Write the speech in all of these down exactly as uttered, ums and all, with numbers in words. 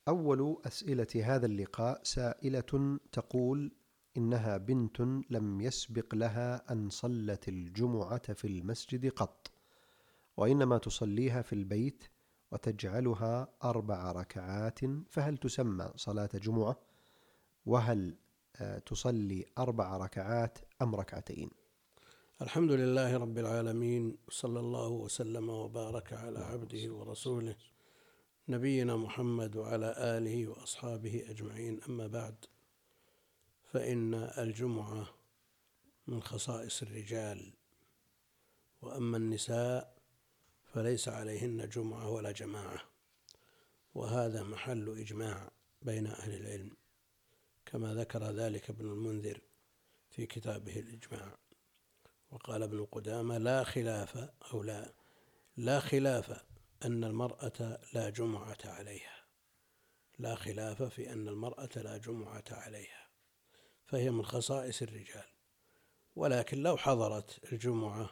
أول أسئلة هذا اللقاء سائلة تقول إنها بنت لم يسبق لها أن صلت الجمعة في المسجد قط، وإنما تصليها في البيت وتجعلها أربع ركعات، فهل تسمى صلاة جمعة؟ وهل تصلي أربع ركعات أم ركعتين؟ الحمد لله رب العالمين، صلى الله وسلم وبارك على عبده ورسوله نبينا محمد وعلى آله وأصحابه أجمعين. أما بعد، فإن الجمعة من خصائص الرجال، وأما النساء فليس عليهن جمعة ولا جماعة، وهذا محل إجماع بين أهل العلم، كما ذكر ذلك ابن المنذر في كتابه الإجماع. وقال ابن قدامة لا خلاف أو لا لا خلاف أن المرأة لا جمعة عليها لا خلاف في أن المرأة لا جمعة عليها، فهي من خصائص الرجال. ولكن لو حضرت الجمعة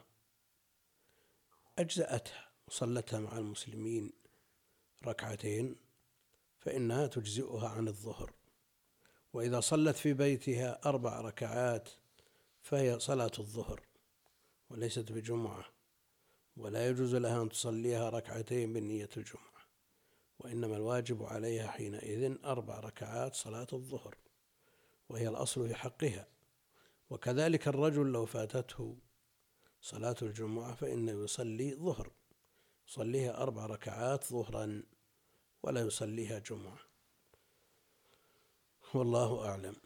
أجزأتها وصلتها مع المسلمين ركعتين فإنها تجزئها عن الظهر. وإذا صلت في بيتها أربع ركعات فهي صلاة الظهر وليست بجمعة، ولا يجوز لها أن تصليها ركعتين بالنية الجمعة، وإنما الواجب عليها حينئذ أربع ركعات صلاة الظهر، وهي الأصل في حقها. وكذلك الرجل لو فاتته صلاة الجمعة فإنه يصلي ظهر، يصليها أربع ركعات ظهرا ولا يصليها جمعة، والله أعلم.